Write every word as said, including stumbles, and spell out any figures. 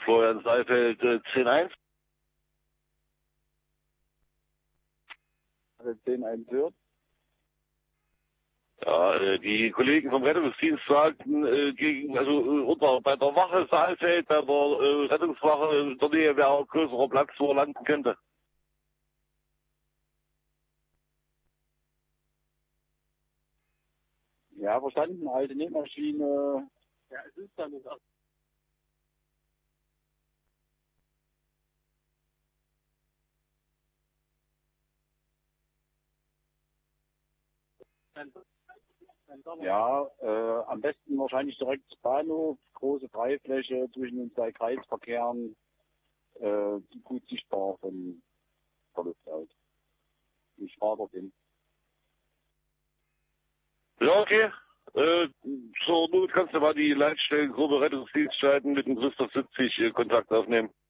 Florian Seifeld, äh, zehn eins. zehn eins hört. Ja, äh, die Kollegen vom Rettungsdienst sagten, äh, gegen, also äh, unter, bei der Wache Saalfeld, bei der äh, Rettungswache in der Nähe wäre auch größerer Platz, wo er landen könnte. Ja, verstanden, alte Nähmaschine. Ja, es ist dann auch. Ja, äh, am besten wahrscheinlich direkt Bahnhof, große Freifläche zwischen den zwei Kreisverkehren, äh, gut sichtbar von der Luft aus. Ich fahre dorthin. Ja, okay. Äh, zur Not kannst du mal die Leitstellengruppe Rettungsdienst schalten, mit dem Christoph siebzig äh, Kontakt aufnehmen.